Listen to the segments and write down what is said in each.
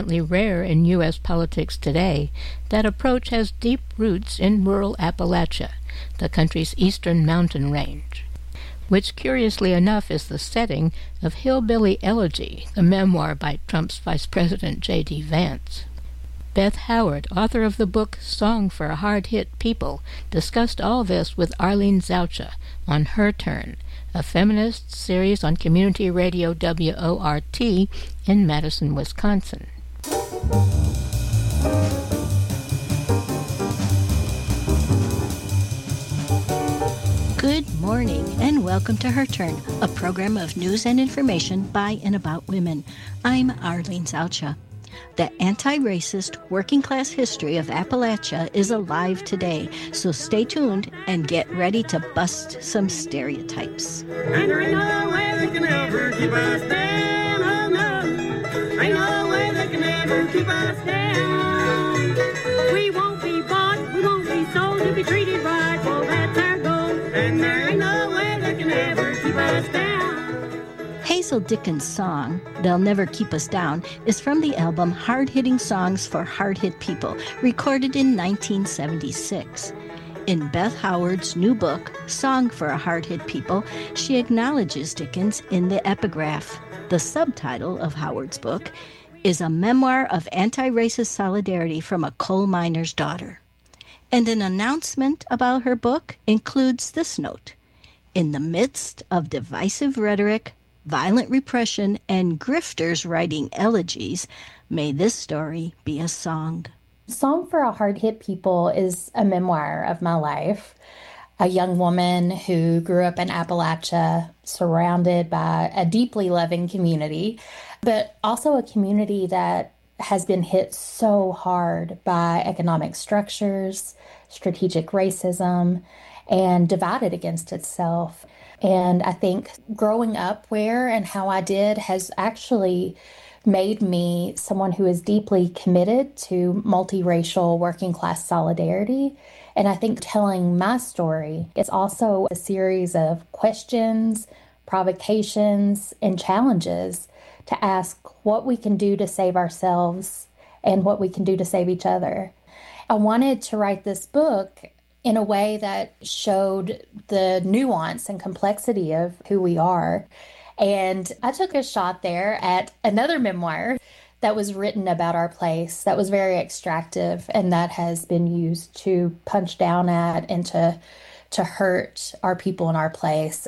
Rare in U.S. politics today, that approach has deep roots in rural Appalachia, the country's eastern mountain range, which curiously enough is the setting of Hillbilly Elegy, the memoir by Trump's Vice President J.D. Vance. Beth Howard, author of the book Song for Hard-Hit People, discussed all this with Arlene Zoucha on Her Turn, a feminist series on community radio WORT in Madison, Wisconsin. Good morning and welcome to Her Turn, a program of news and information by and about women. I'm Arlene Zoucha. The anti-racist working-class history of Appalachia is alive today, so stay tuned and get ready to bust some stereotypes. And there ain't no way they can ever keep us down, oh no. Ain't no way they can ever keep us down. We won't be bought, we won't be sold, to be treated right, well that's our goal. And there ain't no way they can ever keep us down. Hazel Dickens' song, They'll Never Keep Us Down, is from the album Hard-Hitting Songs for Hard-Hit People, recorded in 1976. In Beth Howard's new book, Song for Hard-Hit People, she acknowledges Dickens in the epigraph. The subtitle of Howard's book is A Memoir of Anti-Racist Solidarity from a Coal Miner's Daughter. And an announcement about her book includes this note: in the midst of divisive rhetoric, violent repression, and grifters writing elegies, may this story be a song. Song for a Hard-Hit People is a memoir of my life. A young woman who grew up in Appalachia, surrounded by a deeply loving community, but also a community that has been hit so hard by economic structures, strategic racism, and divided against itself. And I think growing up where and how I did has actually made me someone who is deeply committed to multiracial working class solidarity. And I think telling my story is also a series of questions, provocations, and challenges to ask what we can do to save ourselves and what we can do to save each other. I wanted to write this book in a way that showed the nuance and complexity of who we are. And I took a shot there at another memoir that was written about our place that was very extractive and that has been used to punch down at and to hurt our people in our place.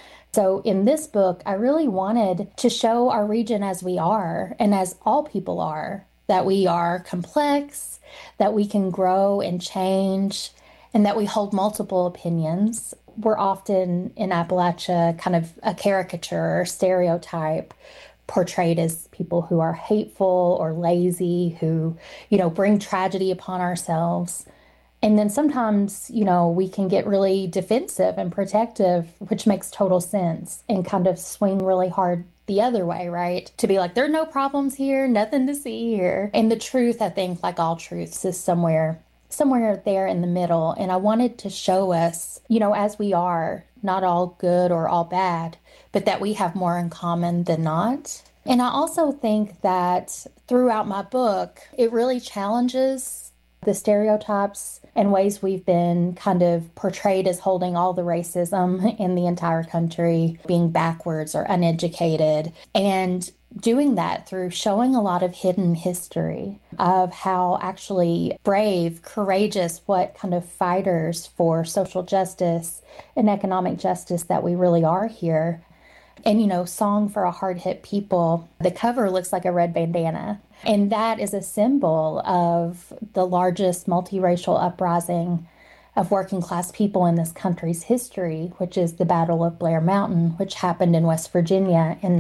So in this book, I really wanted to show our region as we are and as all people are, that we are complex, that we can grow and change, and that we hold multiple opinions. We're often in Appalachia kind of a caricature or stereotype portrayed as people who are hateful or lazy, who, bring tragedy upon ourselves. And then sometimes, we can get really defensive and protective, which makes total sense, and kind of swing really hard the other way, right? To be like, there are no problems here, nothing to see here. And the truth, I think, like all truths, is somewhere there in the middle. And I wanted to show us, as we are, not all good or all bad, but that we have more in common than not. And I also think that throughout my book, it really challenges the stereotypes and ways we've been kind of portrayed as holding all the racism in the entire country, being backwards or uneducated, and doing that through showing a lot of hidden history of how actually brave, courageous, what kind of fighters for social justice and economic justice that we really are here. And, Song for a Hard-Hit People, the cover looks like a red bandana. And that is a symbol of the largest multiracial uprising of working class people in this country's history, which is the Battle of Blair Mountain, which happened in West Virginia in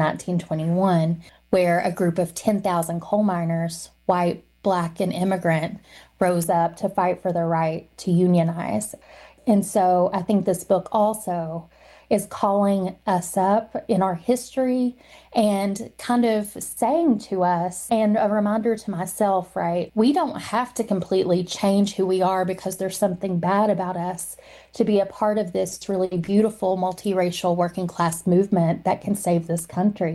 1921, where a group of 10,000 coal miners, white, Black, and immigrant, rose up to fight for their right to unionize. And so I think this book also is calling us up in our history and kind of saying to us, and a reminder to myself, right, we don't have to completely change who we are because there's something bad about us to be a part of this really beautiful multiracial working class movement that can save this country.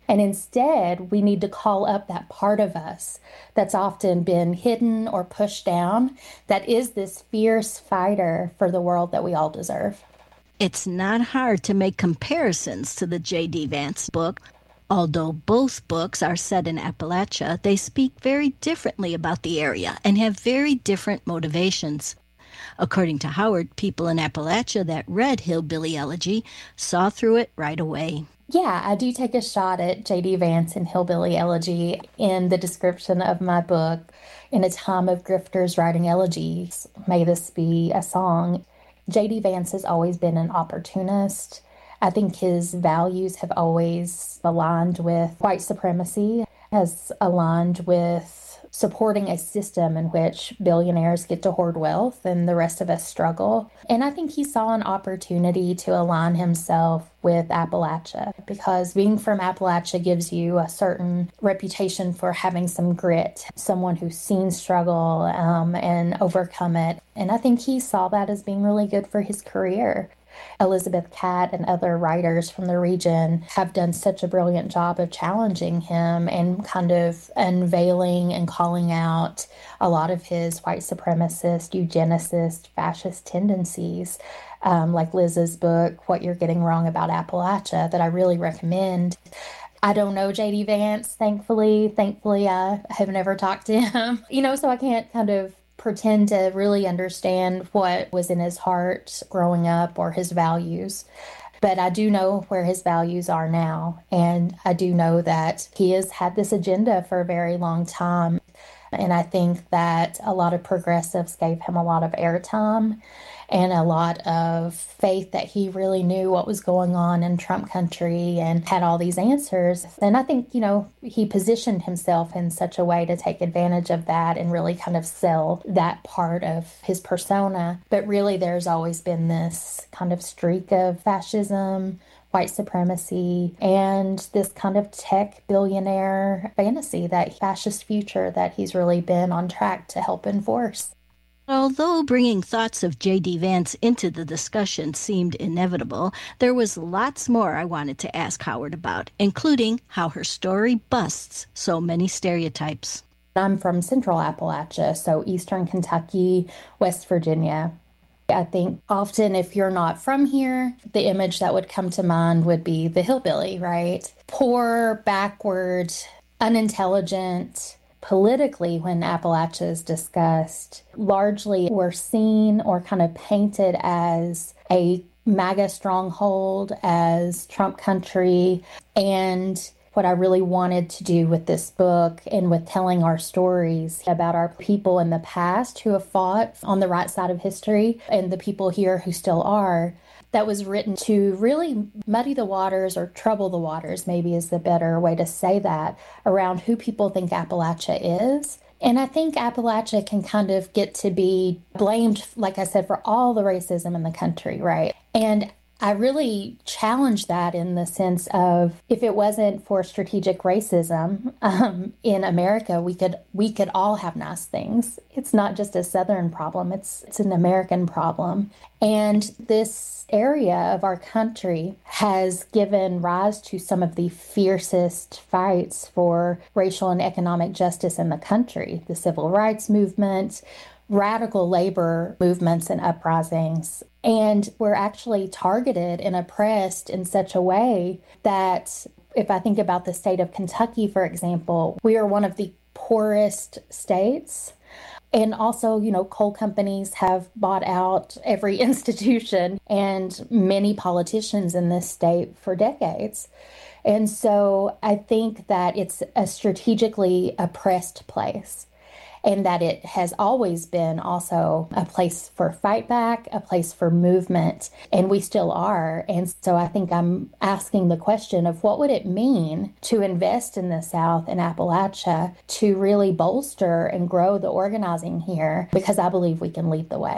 And instead, we need to call up that part of us that's often been hidden or pushed down, that is this fierce fighter for the world that we all deserve. It's not hard to make comparisons to the J.D. Vance book. Although both books are set in Appalachia, they speak very differently about the area and have very different motivations. According to Howard, people in Appalachia that read Hillbilly Elegy saw through it right away. Yeah, I do take a shot at J.D. Vance and Hillbilly Elegy in the description of my book. In a time of grifters writing elegies, may this be a song. J.D. Vance has always been an opportunist. I think his values have always aligned with white supremacy, has aligned with supporting a system in which billionaires get to hoard wealth and the rest of us struggle. And I think he saw an opportunity to align himself with Appalachia, because being from Appalachia gives you a certain reputation for having some grit, someone who's seen struggle and overcome it. And I think he saw that as being really good for his career. Elizabeth Catt and other writers from the region have done such a brilliant job of challenging him and kind of unveiling and calling out a lot of his white supremacist, eugenicist, fascist tendencies, like Liz's book, What You're Getting Wrong About Appalachia, that I really recommend. I don't know J.D. Vance, thankfully. I have never talked to him, so I can't kind of pretend to really understand what was in his heart growing up or his values. But I do know where his values are now. And I do know that he has had this agenda for a very long time. And I think that a lot of progressives gave him a lot of airtime and a lot of faith that he really knew what was going on in Trump country and had all these answers. And I think, he positioned himself in such a way to take advantage of that and really kind of sell that part of his persona. But really, there's always been this kind of streak of fascism, white supremacy, and this kind of tech billionaire fantasy, that fascist future that he's really been on track to help enforce. Although bringing thoughts of J.D. Vance into the discussion seemed inevitable, there was lots more I wanted to ask Howard about, including how her story busts so many stereotypes. I'm from Central Appalachia, so Eastern Kentucky, West Virginia. I think often if you're not from here, the image that would come to mind would be the hillbilly, right? Poor, backward, unintelligent. Politically, when Appalachia is discussed, largely we're seen or kind of painted as a MAGA stronghold, as Trump country. And what I really wanted to do with this book and with telling our stories about our people in the past who have fought on the right side of history and the people here who still are, that was written to really muddy the waters, or trouble the waters, maybe is the better way to say that, around who people think Appalachia is. And I think Appalachia can kind of get to be blamed, like I said, for all the racism in the country, right? And I really challenge that in the sense of, if it wasn't for strategic racism in America, we could all have nice things. It's not just a Southern problem, it's an American problem. And this area of our country has given rise to some of the fiercest fights for racial and economic justice in the country. The civil rights movement, radical labor movements and uprisings. And we're actually targeted and oppressed in such a way that, if I think about the state of Kentucky, for example, we are one of the poorest states. And also, coal companies have bought out every institution and many politicians in this state for decades. And so I think that it's a strategically oppressed place, and that it has always been also a place for fight back, a place for movement, and we still are. And so I think I'm asking the question of, what would it mean to invest in the South and Appalachia to really bolster and grow the organizing here, because I believe we can lead the way.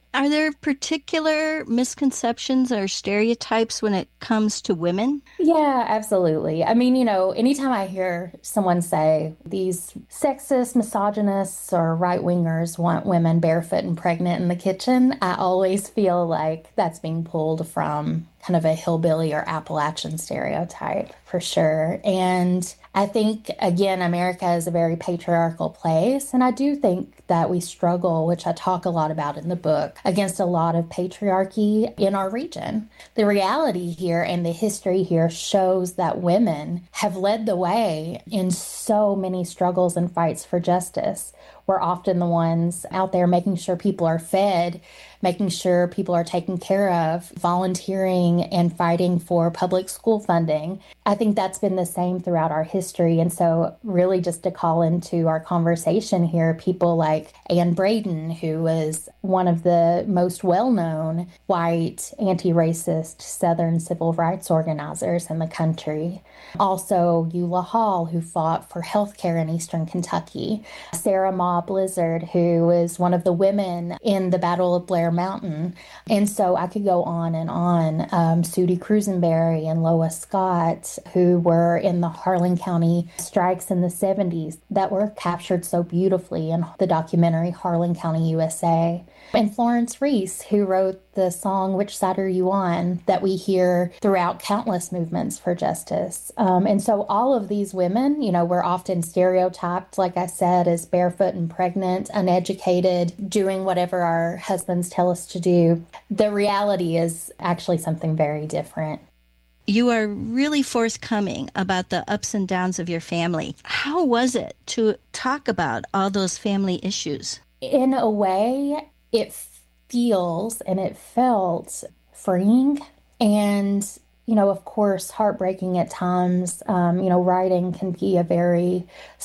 Are there particular misconceptions or stereotypes when it comes to women? Yeah, absolutely. I mean, anytime I hear someone say these sexist, misogynists, or right-wingers want women barefoot and pregnant in the kitchen, I always feel like that's being pulled from kind of a hillbilly or Appalachian stereotype, for sure. And I think, again, America is a very patriarchal place. And I do think that we struggle, which I talk a lot about in the book, against a lot of patriarchy in our region. The reality here and the history here shows that women have led the way in so many struggles and fights for justice. We're often the ones out there making sure people are fed, making sure people are taken care of, volunteering and fighting for public school funding. I think that's been the same throughout our history. And so really just to call into our conversation here, people like Anne Braden, who was one of the most well-known white anti-racist Southern civil rights organizers in the country. Also, Eula Hall, who fought for healthcare in Eastern Kentucky. Sarah Ma Blizzard, who was one of the women in the Battle of Blair Mountain. And so I could go on and on. Sudie Crusenberry and Lois Scott, who were in the Harlan County strikes in the 70s that were captured so beautifully in the documentary Harlan County, USA. And Florence Reese, who wrote the song Which Side Are You On, that we hear throughout countless movements for justice. And so all of these women, we're often stereotyped, like I said, as barefoot and pregnant, uneducated, doing whatever our husbands tell us to do. The reality is actually something very different. You are really forthcoming about the ups and downs of your family. How was it to talk about all those family issues? In a way, it feels and it felt freeing and, of course, heartbreaking at times. Writing can be a very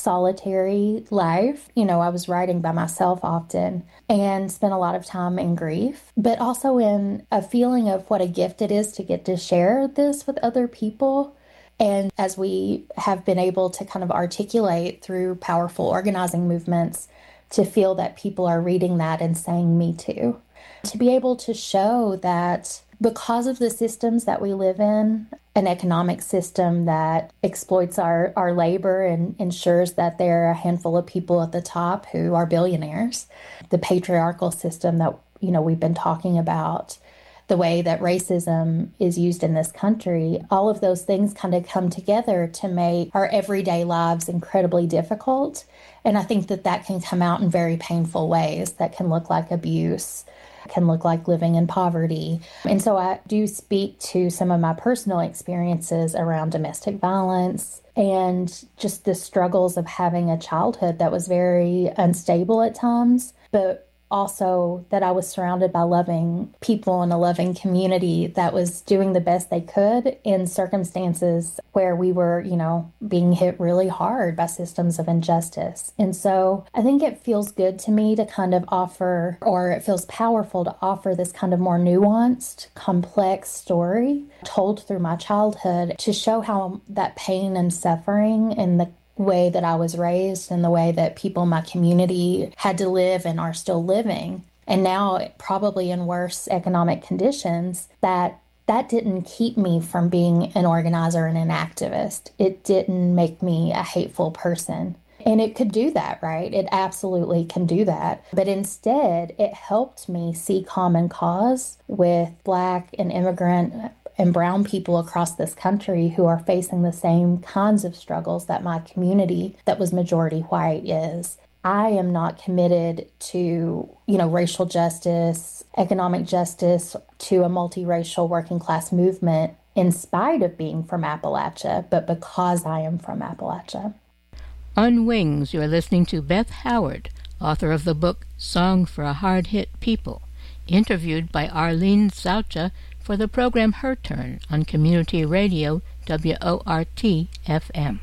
solitary life. I was writing by myself often and spent a lot of time in grief, but also in a feeling of what a gift it is to get to share this with other people. And as we have been able to kind of articulate through powerful organizing movements, to feel that people are reading that and saying me too. To be able to show that because of the systems that we live in, an economic system that exploits our labor and ensures that there are a handful of people at the top who are billionaires, the patriarchal system that, we've been talking about, the way that racism is used in this country, all of those things kind of come together to make our everyday lives incredibly difficult. And I think that can come out in very painful ways that can look like abuse, can look like living in poverty. And so I do speak to some of my personal experiences around domestic violence and just the struggles of having a childhood that was very unstable at times, but also that I was surrounded by loving people in a loving community that was doing the best they could in circumstances where we were, being hit really hard by systems of injustice. And so I think it feels good to me to kind of offer, or it feels powerful to offer this kind of more nuanced, complex story told through my childhood to show how that pain and suffering and the way that I was raised and the way that people in my community had to live and are still living, and now probably in worse economic conditions, that didn't keep me from being an organizer and an activist. It didn't make me a hateful person. And it could do that, right? It absolutely can do that. But instead, it helped me see common cause with Black and immigrant and brown people across this country who are facing the same kinds of struggles that my community that was majority white is. I am not committed to, racial justice, economic justice, to a multiracial working class movement in spite of being from Appalachia, but because I am from Appalachia. On Wings, you're listening to Beth Howard, author of the book Song for a Hard-Hit People, interviewed by Arlene Saucha for the program Her Turn on Community Radio WORT FM.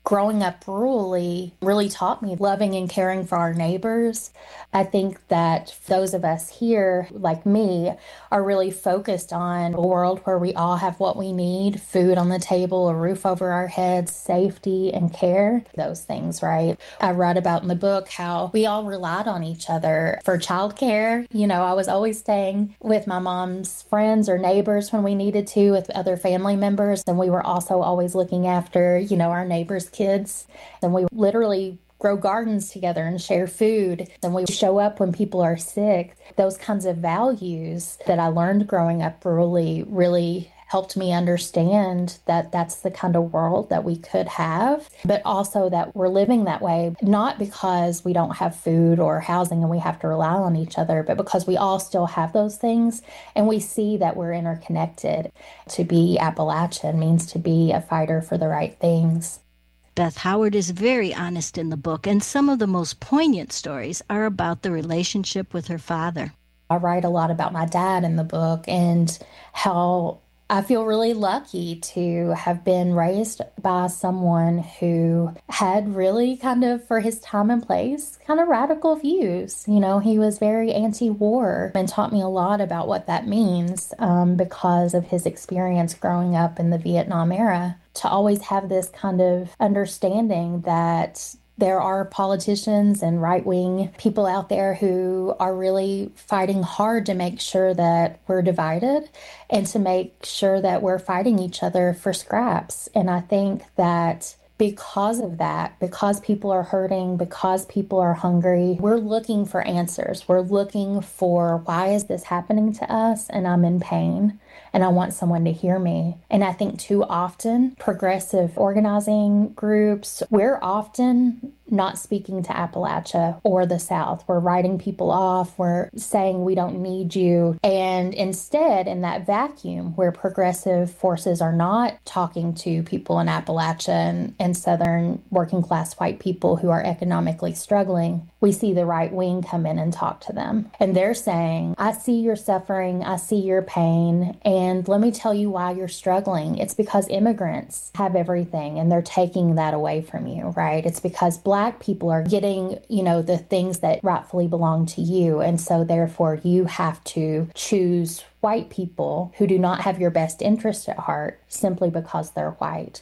growing up rurally really taught me loving and caring for our neighbors. I think that those of us here, like me, are really focused on a world where we all have what we need, food on the table, a roof over our heads, safety and care, those things, right? I write about in the book how we all relied on each other for childcare. I was always staying with my mom's friends or neighbors when we needed to, with other family members. And we were also always looking after, our neighbors' kids. And we literally grow gardens together and share food. And we show up when people are sick. Those kinds of values that I learned growing up rurally really helped me understand that that's the kind of world that we could have, but also that we're living that way, not because we don't have food or housing and we have to rely on each other, but because we all still have those things and we see that we're interconnected. To be Appalachian means to be a fighter for the right things. Beth Howard is very honest in the book, and some of the most poignant stories are about the relationship with her father. I write a lot about my dad in the book and how I feel really lucky to have been raised by someone who had really kind of, for his time and place, kind of radical views. He was very anti-war and taught me a lot about what that means because of his experience growing up in the Vietnam era. To always have this kind of understanding that there are politicians and right-wing people out there who are really fighting hard to make sure that we're divided and to make sure that we're fighting each other for scraps. And I think that because of that, because people are hurting, because people are hungry, we're looking for answers. We're looking for, why is this happening to us? And I'm in pain and I want someone to hear me. And I think too often, progressive organizing groups, we're often not speaking to Appalachia or the South. We're writing people off. We're saying we don't need you. And instead, in that vacuum where progressive forces are not talking to people in Appalachia and Southern working class white people who are economically struggling, we see the right wing come in and talk to them. And they're saying, I see your suffering, I see your pain, and let me tell you why you're struggling. It's because immigrants have everything and they're taking that away from you, right? It's because Black people are getting, the things that rightfully belong to you. And so therefore you have to choose white people who do not have your best interest at heart simply because they're white.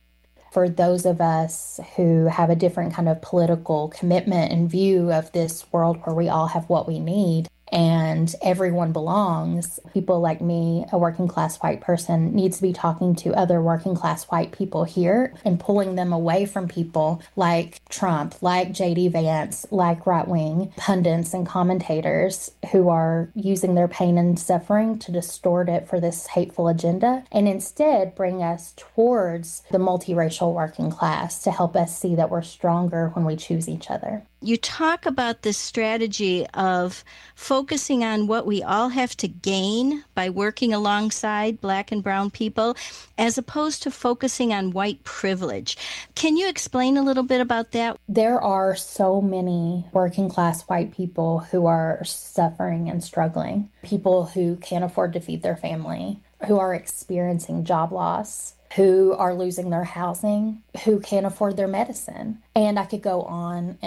For those of us who have a different kind of political commitment and view of this world where we all have what we need and everyone belongs, people like me, a working class white person, needs to be talking to other working class white people here and pulling them away from people like Trump, like J.D. Vance, like right-wing pundits and commentators who are using their pain and suffering to distort it for this hateful agenda, and instead bring us towards the multiracial working class to help us see that we're stronger when we choose each other. You talk about this strategy of focusing on what we all have to gain by working alongside Black and brown people, as opposed to focusing on white privilege. Can you explain a little bit about that? There are so many working class white people who are suffering and struggling, people who can't afford to feed their family, who are experiencing job loss, who are losing their housing, who can't afford their medicine. And I could go on.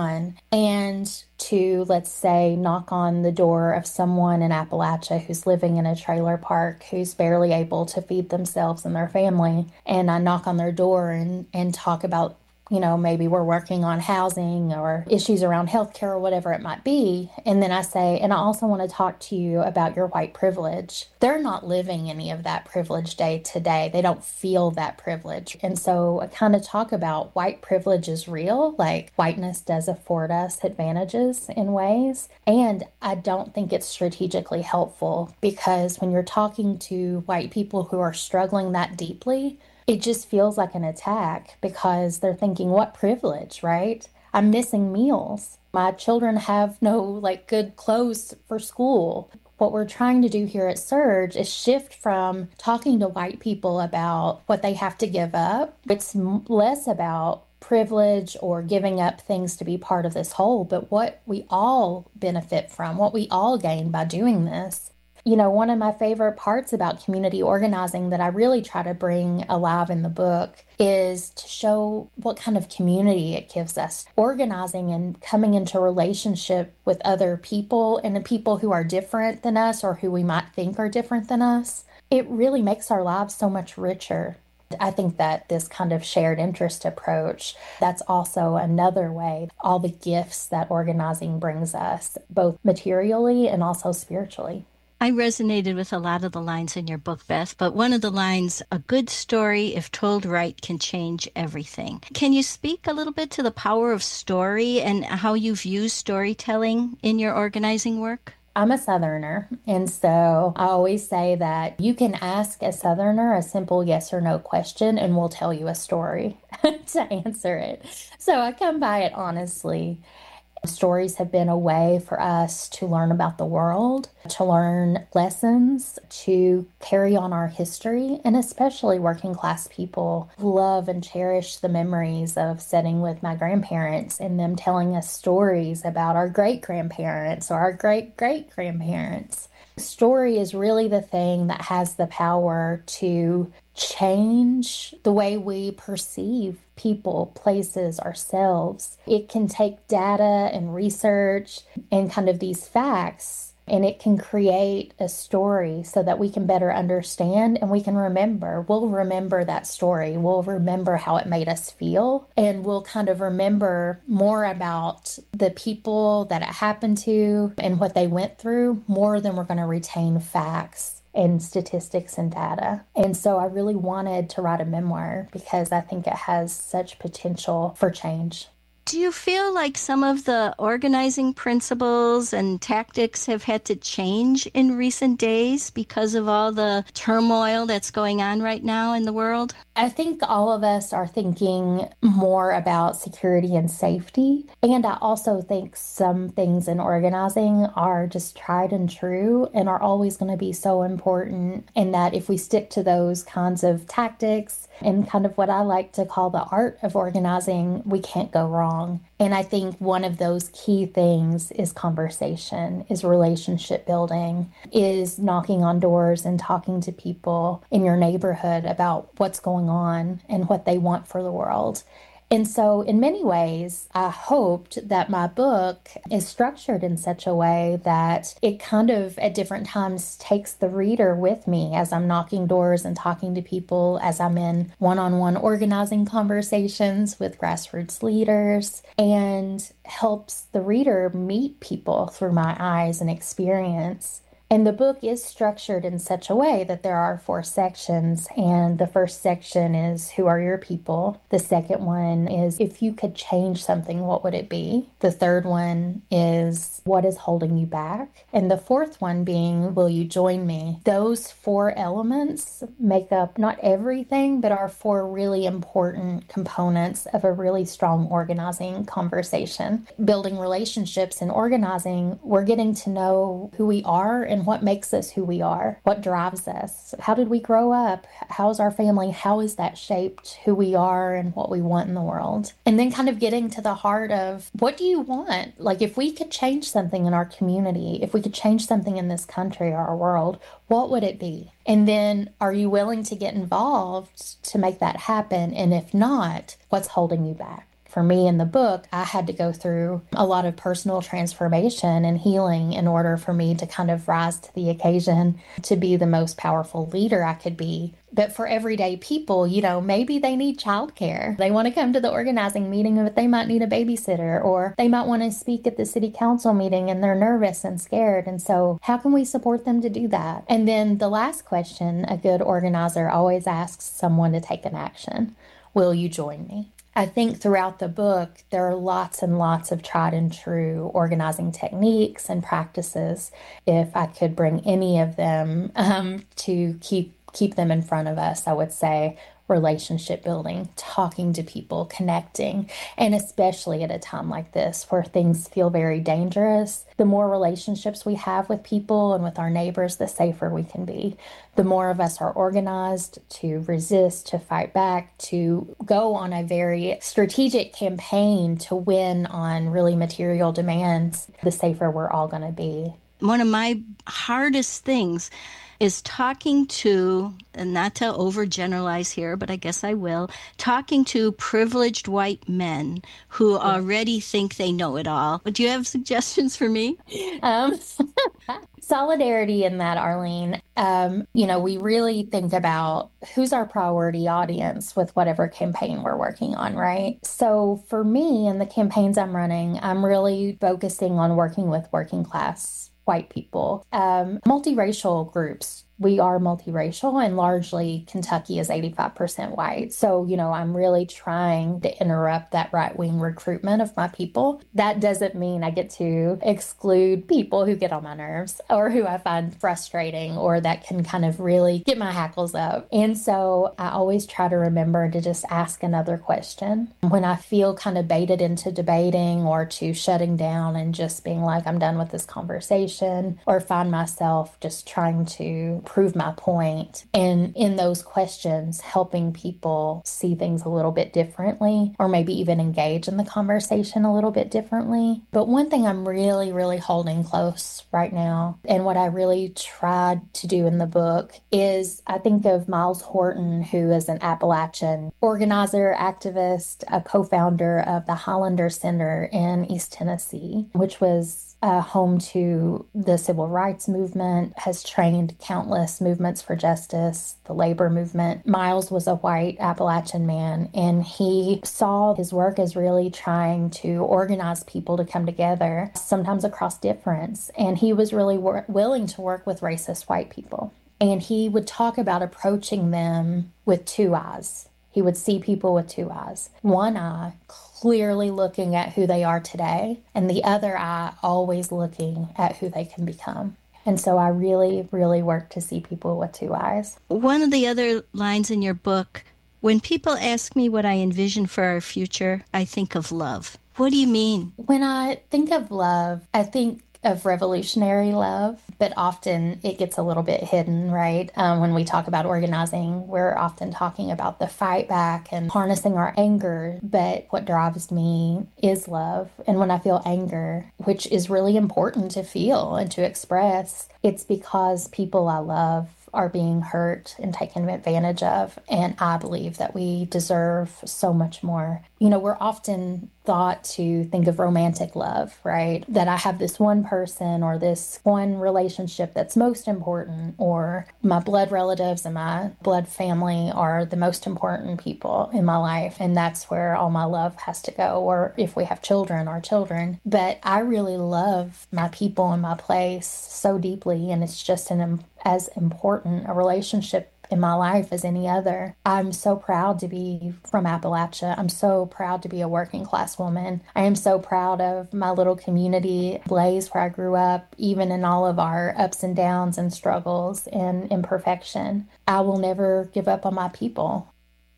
And to, let's say, knock on the door of someone in Appalachia who's living in a trailer park, who's barely able to feed themselves and their family. And I knock on their door and talk about, maybe we're working on housing or issues around healthcare or whatever it might be. And then I say, and I also want to talk to you about your white privilege. They're not living any of that privilege day to day. They don't feel that privilege. And so I kind of talk about white privilege is real, like whiteness does afford us advantages in ways. And I don't think it's strategically helpful, because when you're talking to white people who are struggling that deeply, it just feels like an attack, because they're thinking, what privilege, right? I'm missing meals. My children have no good clothes for school. What we're trying to do here at Surge is shift from talking to white people about what they have to give up. It's less about privilege or giving up things to be part of this whole, but what we all benefit from, what we all gain by doing this. One of my favorite parts about community organizing that I really try to bring alive in the book is to show what kind of community it gives us. Organizing and coming into relationship with other people and the people who are different than us or who we might think are different than us, it really makes our lives so much richer. I think that this kind of shared interest approach, that's also another way, all the gifts that organizing brings us, both materially and also spiritually. I resonated with a lot of the lines in your book, Beth, but one of the lines, a good story, if told right, can change everything. Can you speak a little bit to the power of story and how you've used storytelling in your organizing work? I'm a Southerner, and so I always say that you can ask a Southerner a simple yes or no question, and we'll tell you a story to answer it. So I come by it honestly. Stories have been a way for us to learn about the world, to learn lessons, to carry on our history, and especially working class people love and cherish the memories of sitting with my grandparents and them telling us stories about our great-grandparents or our great-great-grandparents. Story is really the thing that has the power to change the way we perceive people, places, ourselves. It can take data and research and kind of these facts, and it can create a story so that we can better understand and we can remember. We'll remember that story. We'll remember how it made us feel, and we'll kind of remember more about the people that it happened to and what they went through more than we're going to retain facts and statistics and data. And so I really wanted to write a memoir because I think it has such potential for change. Do you feel like some of the organizing principles and tactics have had to change in recent days because of all the turmoil that's going on right now in the world? I think all of us are thinking more about security and safety. And I also think some things in organizing are just tried and true and are always going to be so important. And that if we stick to those kinds of tactics and kind of what I like to call the art of organizing, we can't go wrong. And I think one of those key things is conversation, is relationship building, is knocking on doors and talking to people in your neighborhood about what's going on and what they want for the world. And so in many ways, I hoped that my book is structured in such a way that it kind of at different times takes the reader with me as I'm knocking doors and talking to people, as I'm in one-on-one organizing conversations with grassroots leaders, and helps the reader meet people through my eyes and experience. And the book is structured in such a way that there are 4 sections. And the first section is, who are your people? The second one is, if you could change something, what would it be? The third one is, what is holding you back? And the fourth one being, will you join me? Those 4 elements make up not everything, but are 4 really important components of a really strong organizing conversation. Building relationships and organizing, we're getting to know who we are and what makes us who we are, what drives us. How did we grow up? How's our family? How is that shaped who we are and what we want in the world? And then kind of getting to the heart of, what do you want? Like, if we could change something in our community, if we could change something in this country or our world, what would it be? And then, are you willing to get involved to make that happen? And if not, what's holding you back? For me in the book, I had to go through a lot of personal transformation and healing in order for me to kind of rise to the occasion to be the most powerful leader I could be. But for everyday people, maybe they need childcare. They want to come to the organizing meeting, but they might need a babysitter, or they might want to speak at the city council meeting and they're nervous and scared. And so how can we support them to do that? And then the last question, a good organizer always asks someone to take an action. Will you join me? I think throughout the book, there are lots and lots of tried and true organizing techniques and practices. If I could bring any of them to keep them in front of us, I would say relationship building, talking to people, connecting, and especially at a time like this where things feel very dangerous, the more relationships we have with people and with our neighbors, the safer we can be. The more of us are organized to resist, to fight back, to go on a very strategic campaign to win on really material demands, the safer we're all going to be. one of my hardest things is talking to, and not to overgeneralize here, but I guess I will, talking to privileged white men who already think they know it all. Do you have suggestions for me? Solidarity in that, Arlene. We really think about who's our priority audience with whatever campaign we're working on, right? So for me, in the campaigns I'm running, I'm really focusing on working with working class white people, multiracial groups. We are multiracial, and largely Kentucky is 85% white. So, I'm really trying to interrupt that right-wing recruitment of my people. That doesn't mean I get to exclude people who get on my nerves or who I find frustrating or that can kind of really get my hackles up. And so I always try to remember to just ask another question. When I feel kind of baited into debating or to shutting down and just being like, I'm done with this conversation, or find myself just trying to prove my point, and in those questions helping people see things a little bit differently, or maybe even engage in the conversation a little bit differently. But one thing I'm really, really holding close right now, and what I really tried to do in the book, is I think of Myles Horton, who is an Appalachian organizer, activist, a co-founder of the Highlander Center in East Tennessee, which was home to the civil rights movement, has trained countless movements for justice, the labor movement. Myles was a white Appalachian man, and he saw his work as really trying to organize people to come together, sometimes across difference. And he was really willing to work with racist white people. And he would talk about approaching them with two eyes. He would see people with two eyes. One eye clearly looking at who they are today, and the other eye always looking at who they can become. And so I really, really work to see people with two eyes. One of the other lines in your book, when people ask me what I envision for our future, I think of love. What do you mean? When I think of love, I think of revolutionary love, but often it gets a little bit hidden, right? When we talk about organizing, we're often talking about the fight back and harnessing our anger, but what drives me is love. And when I feel anger, which is really important to feel and to express, it's because people I love are being hurt and taken advantage of. And I believe that we deserve so much more. We're often thought to think of romantic love, right? That I have this one person or this one relationship that's most important, or my blood relatives and my blood family are the most important people in my life, and that's where all my love has to go, or if we have children, our children. But I really love my people and my place so deeply, and it's just as important a relationship in my life as any other. I'm so proud to be from Appalachia. I'm so proud to be a working class woman. I am so proud of my little community, Blaze, where I grew up, even in all of our ups and downs and struggles and imperfection. I will never give up on my people.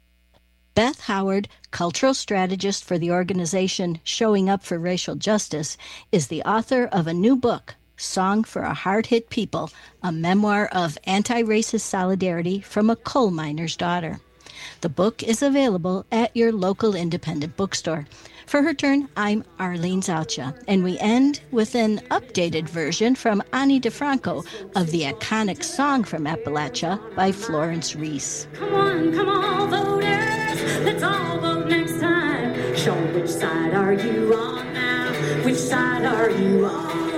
Beth Howard, cultural strategist for the organization Showing Up for Racial Justice, is the author of a new book, Song for a Hard-Hit People, a memoir of anti-racist solidarity from a coal miner's daughter. The book is available at your local independent bookstore. For her turn, I'm Arlene Zalcha, and we end with an updated version from Ani DeFranco of the iconic Song from Appalachia by Florence Reese. Come on, voters, let's all vote next time. Show which side are you on now? Which side are you on?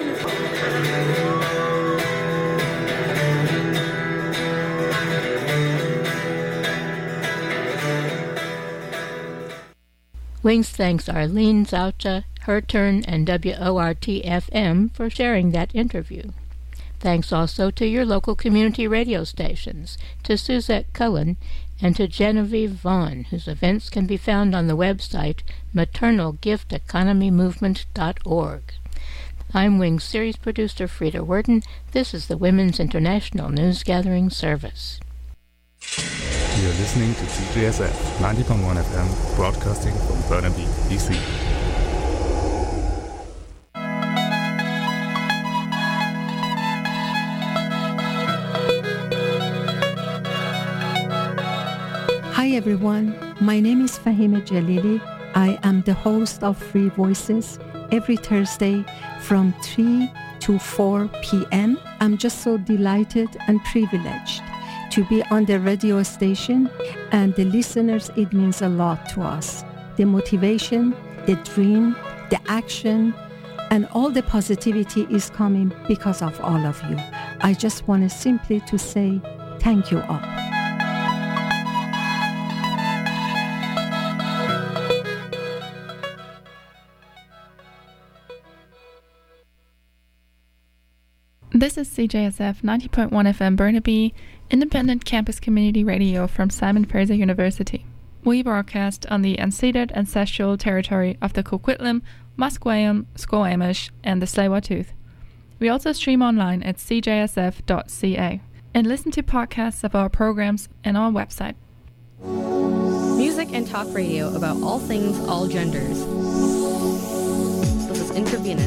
Wings thanks Arlene Zalcha, Her Turn, and WORT-FM for sharing that interview. Thanks also to your local community radio stations, to Suzette Cullen, and to Genevieve Vaughn, whose events can be found on the website maternalgifteconomymovement.org. I'm Wings series producer Frida Worden. This is the Women's International News Gathering Service. You're listening to CJSF 90.1 FM, broadcasting from Burnaby, BC. Hi everyone, my name is Fahima Jalili. I am the host of Free Voices every Thursday from 3 to to 4 p.m. I'm just so delighted and privileged to be on the radio station, and the listeners, it means a lot to us. The motivation, the dream, the action, and all the positivity is coming because of all of you. I just want to simply to say thank you all. This is CJSF 90.1 FM Burnaby, independent campus community radio from Simon Fraser University. We broadcast on the unceded ancestral territory of the Coquitlam, Musqueam, Squamish, and the Tsleil-Waututh. We also stream online at cjsf.ca and listen to podcasts of our programs and our website. Music and talk radio about all things, all genders. This is Intravenous